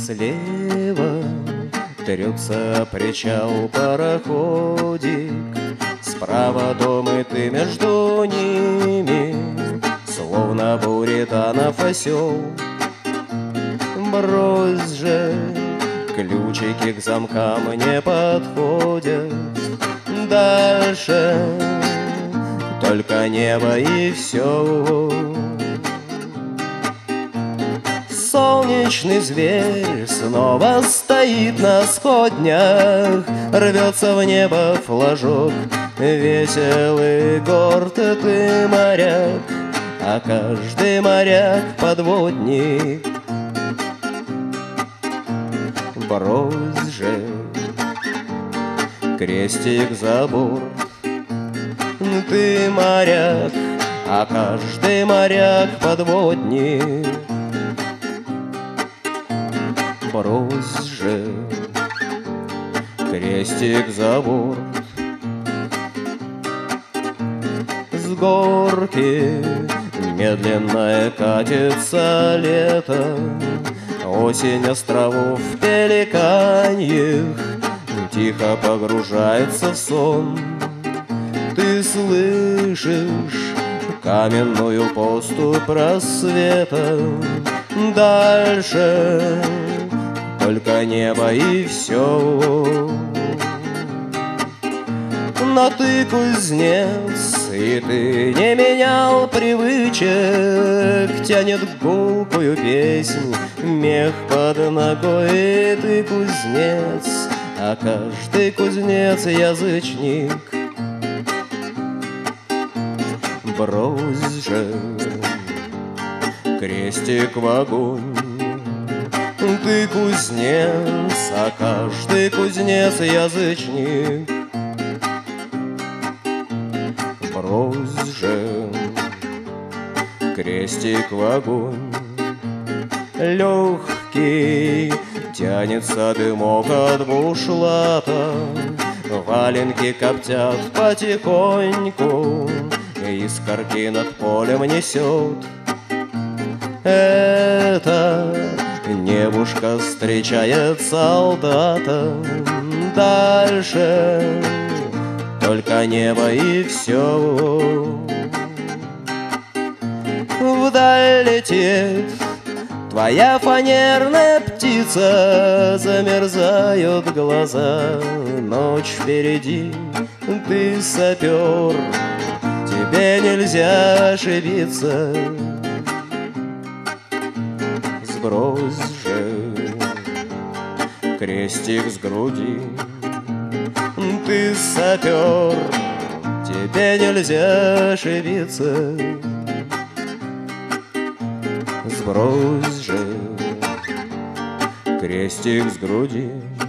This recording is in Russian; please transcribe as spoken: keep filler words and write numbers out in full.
Слева трется причал пароходик, справа дом и ты между ними, словно буританов осел. Брось же, ключики к замкам не подходят. Дальше только небо и все. Солнечный зверь снова стоит на сходнях, рвется в небо флажок. Весел и горд ты, моряк, а каждый моряк подводник. Брось же крестик за борт, ты моряк, а каждый моряк подводник. Брось же крестик за борт. С горки медленно катится лето, осень островов пеликаньих тихо погружается в сон. Ты слышишь каменную поступь рассвета. Дальше только небо и все. Но ты кузнец, и ты не менял привычек, тянет гулкую песнь мех под ногой. И ты кузнец, а каждый кузнец язычник. Брось же крестик в огонь, ты кузнец, а каждый кузнец язычник. Брось же крестик в огонь. Легкий тянется дымок от бушлата, валенки коптят потихоньку, искорки над полем несет. Это небушка встречает солдата. Дальше только небо и все. Вдаль летит твоя фанерная птица, замерзают глаза, ночь впереди, ты сапер, тебе нельзя ошибиться. Сбрось же крестик с груди, ты сапер, тебе нельзя ошибиться. Сбрось же крестик с груди.